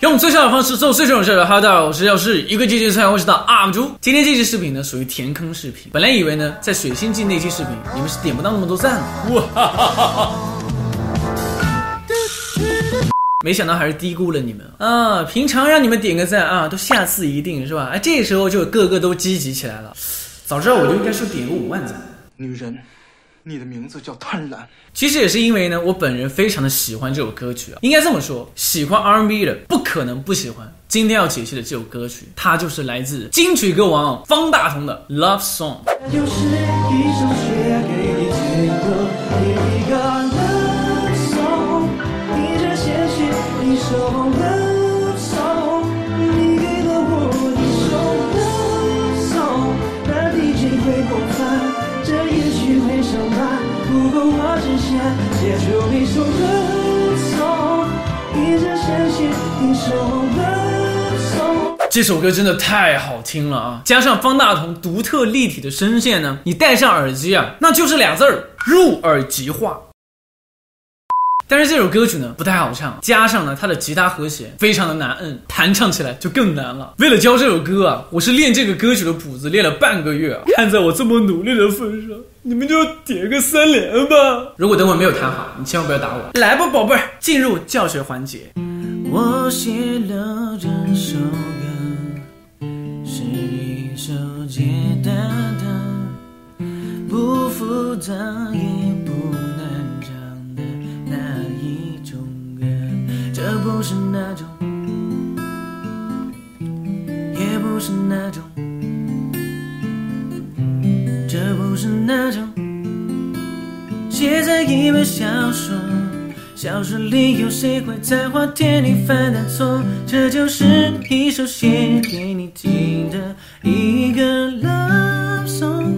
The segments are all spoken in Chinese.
用最小的方式做最重要的事。哈喽，大家好，我是药师，一个季节菜，我是的 UP 主。今天这期视频呢，属于填坑视频。本来以为呢，在水星记那期视频，你们是点不到那么多赞的，哇哈哈哈哈！没想到还是低估了你们啊！平常让你们点个赞啊，都下次一定是吧？哎，这时候就个个都积极起来了。早知道我就应该说点个5万赞。 女人，你的名字叫贪婪。 其实也是因为呢，我本人非常的喜欢这首歌曲啊。应该这么说，喜欢 R&B 的不可能不喜欢今天要解析的这首歌曲，它就是来自金曲歌王方大同的 Love Song。 它就是一首写给你听的一个 Love Song， 一直写起一首 Love Song， 你给了我一首 Love Song， 那毕竟会过分，这也许会伤感，不过我只想写出一首 Love Song， 一直想写一首 Love Song。 这首歌真的太好听了啊！加上方大同独特立体的声线呢，你戴上耳机啊，那就是俩字儿：入耳即化。但是这首歌曲呢不太好唱，加上呢它的吉他和弦非常的难摁，弹唱起来就更难了。为了教这首歌啊，我是练这个歌曲的谱子练了半个月啊。看在我这么努力的份上，你们就点个3连吧。如果等会没有弹好，你千万不要打我。来吧，宝贝儿，进入教学环节。我写了这首歌，是一首简单的，不复杂也不难唱的那一种歌。这不是那种，也不是那种，这不是那种写在一本小说，小说里有谁会在花田里犯的错？这就是一首写给你听的一个 love song。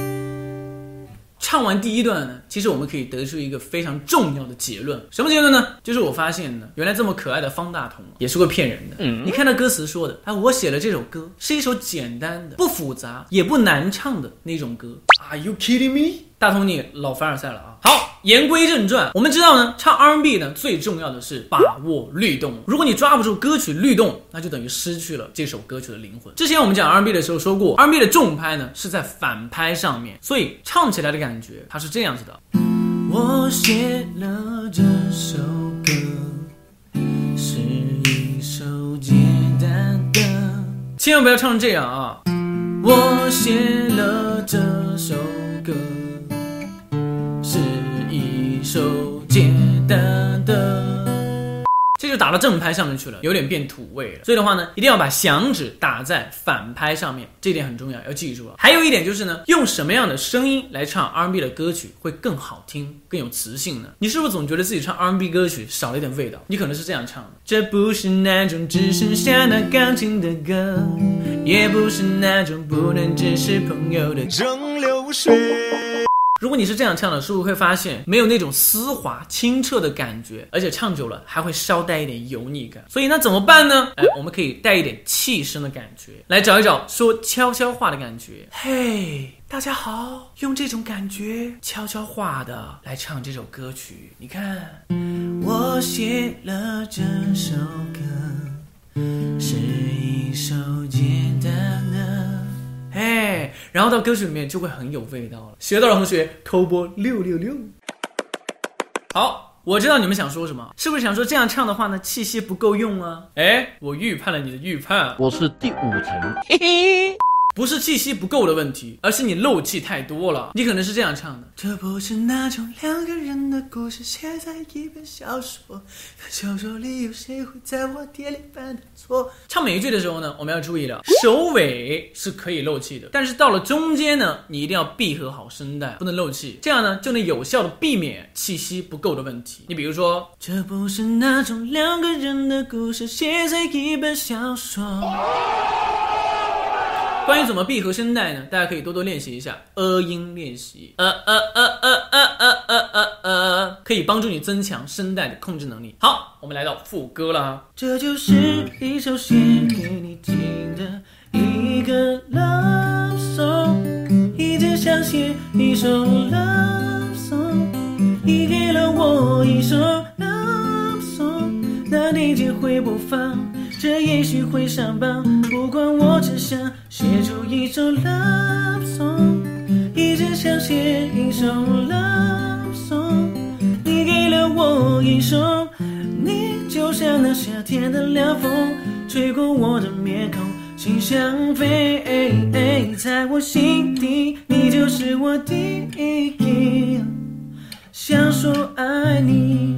唱完第一段呢，其实我们可以得出一个非常重要的结论。什么结论呢？就是我发现呢，原来这么可爱的方大同也是会骗人的。你看那歌词说的，我写了这首歌是一首简单的、不复杂也不难唱的那种歌。Are you kidding me？ 大同你老凡尔赛了啊！好，言归正传，我们知道呢，唱 R&B 呢最重要的是把握律动。如果你抓不住歌曲律动，那就等于失去了这首歌曲的灵魂。之前我们讲 R&B 的时候说过， R&B 的重拍呢是在反拍上面，所以唱起来的感觉它是这样子的。我写了这首歌，是一首简单的，千万不要唱成这样啊！我写了这首歌，是一首简单的，这就打到正拍上面去了，有点变土味了。所以的话呢，一定要把响指打在反拍上面，这点很重要，要记住了。还有一点就是呢，用什么样的声音来唱 R&B 的歌曲会更好听、更有磁性呢？你是不是总觉得自己唱 R&B 歌曲少了一点味道？你可能是这样唱的：这不是那种只剩下那钢琴的歌，也不是那种不能只是朋友的蒸馏水。如果你是这样唱的，是不是会发现没有那种丝滑清澈的感觉，而且唱久了还会稍带一点油腻感？所以那怎么办呢？我们可以带一点气声的感觉，来找一找说悄悄话的感觉。嘿，大家好，用这种感觉悄悄话的来唱这首歌曲。你看，我写了这首歌，是一首简单的，然后到歌曲里面就会很有味道了。学到了同学扣波666。好，我知道你们想说什么，是不是想说这样唱的话呢，气息不够用啊？我预判了你的预判， 我是第5层， 嘿嘿。不是气息不够的问题，而是你漏气太多了。你可能是这样唱的：这不是那种2个人的故事，写在一本小说，小说里有谁会在花田里犯的错？唱每一句的时候呢，我们要注意了，首尾是可以漏气的，但是到了中间呢，你一定要闭合好声带，不能漏气，这样呢就能有效的避免气息不够的问题。你比如说，这不是那种2个人的故事，写在一本小说。关于怎么闭合声带呢，大家可以多多练习一下音练习，可以帮助你增强声带的控制能力。好，我们来到副歌了。这就是一首写给你听的一个 love song， 一直想写一首 love song， 你给了我一首 love song， 那你就会播放这也许会上榜。不管我只想写出一首 love song， 一直想写一首 love song。你给了我一首，你就像那夏天的凉风，吹过我的面孔，心想飞。在我心底，你就是我第一想说爱你。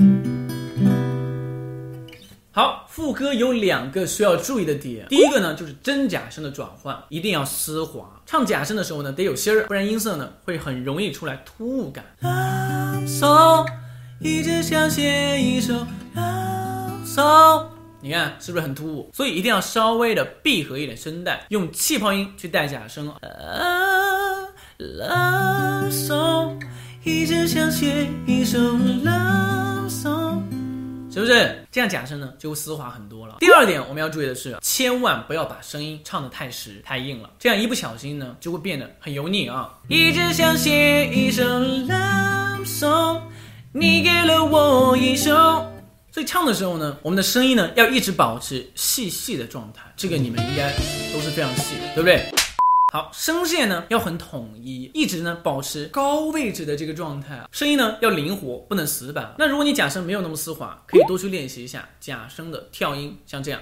好，副歌有2个需要注意的点。第一个呢，就是真假声的转换，一定要丝滑。唱假声的时候呢，得有心儿，不然音色呢会很容易出来突兀感。 Love song， 一直想写一首 love song， 你看是不是很突兀？所以一定要稍微的闭合一点声带，用气泡音去带假声。 Love song， 一直想写一首 love song， 是不是这样假声呢就丝滑很多了？第2点我们要注意的是，千万不要把声音唱得太实太硬了，这样一不小心呢就会变得很油腻啊。 一直想写一首 love song， 你给了我一首。 所以唱的时候呢，我们的声音呢要一直保持细细的状态，这个你们应该都是非常细的，对不对？好，声线呢要很统一，一直呢保持高位置的这个状态啊。声音呢要灵活，不能死板。那如果你假声没有那么丝滑，可以多去练习一下假声的跳音，像这样。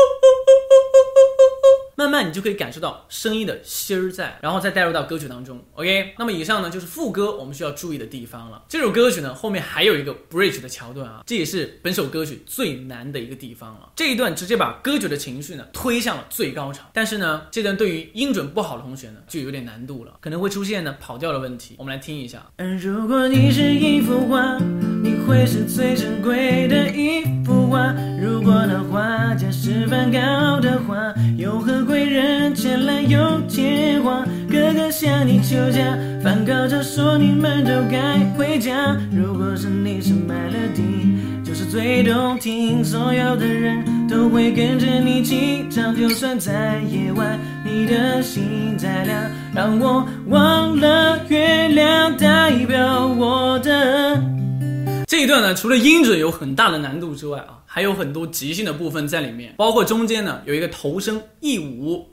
慢慢你就可以感受到声音的心儿在，然后再带入到歌曲当中。 OK， 那么以上呢就是副歌我们需要注意的地方了。这首歌曲呢后面还有一个 bridge 的桥段啊，这也是本首歌曲最难的一个地方了。这一段直接把歌曲的情绪呢推向了最高潮，但是呢这段对于音准不好的同学呢就有点难度了，可能会出现呢跑调的问题。我们来听一下。 如果你是一幅画，你会是最珍贵的一幅画。如果那画家是梵高的话，有何贵人前来又接话？哥哥向你求嫁，梵高就说你们都该回家。如果是你是melody，就是最动听，所有的人都会跟着你紧张。就算在夜晚，你的心再亮，让我忘了月亮代表我的。 这一段呢，除了音准有很大的难度之外啊，还有很多即兴的部分在里面，包括中间呢有一个头声一舞。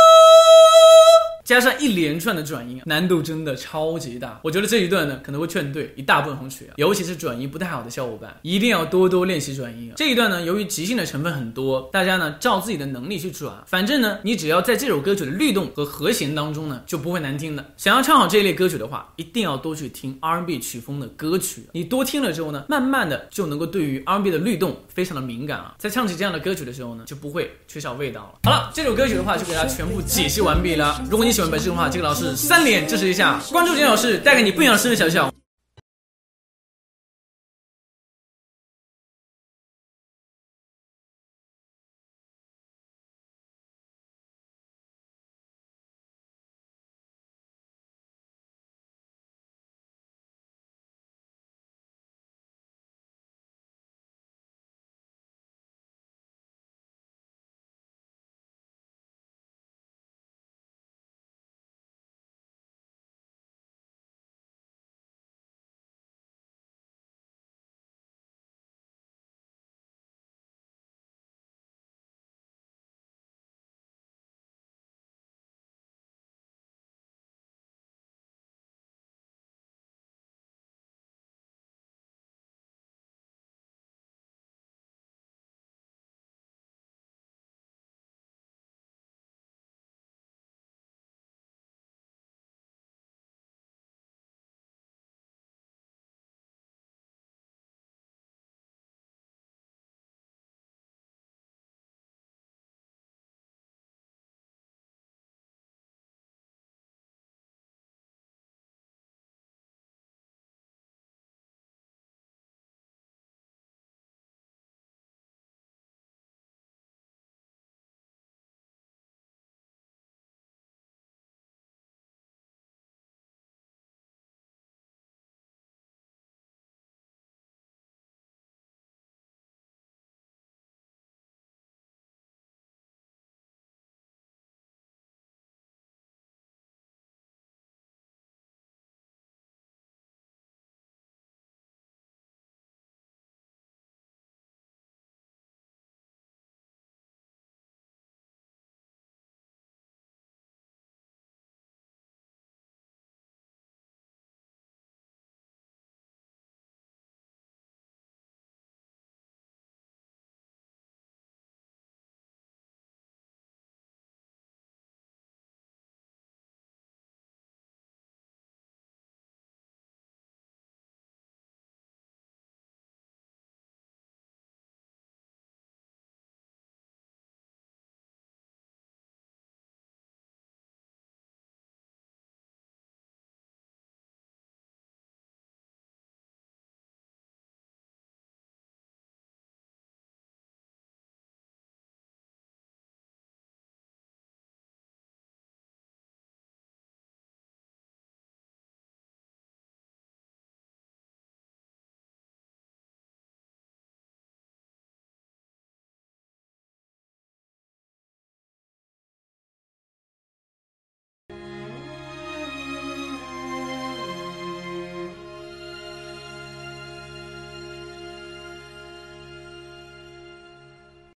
加上一连串的转音，难度真的超级大。我觉得这一段呢可能会劝退一大部分同学，尤其是转音不太好的小伙伴，一定要多多练习转音。这一段呢由于即兴的成分很多，大家呢照自己的能力去转，反正呢你只要在这首歌曲的律动和和弦当中呢就不会难听的。想要唱好这一类歌曲的话，一定要多去听 R&B 曲风的歌曲，你多听了之后呢，慢慢的就能够对于 R&B 的律动非常的敏感啊，在唱起这样的歌曲的时候呢就不会缺少味道了。好了，这首歌曲的话就给大家全部解析完毕了。如果你喜欢本视频的话，这个老师3连支持一下，关注简老师，带给你不一样的视频小笑。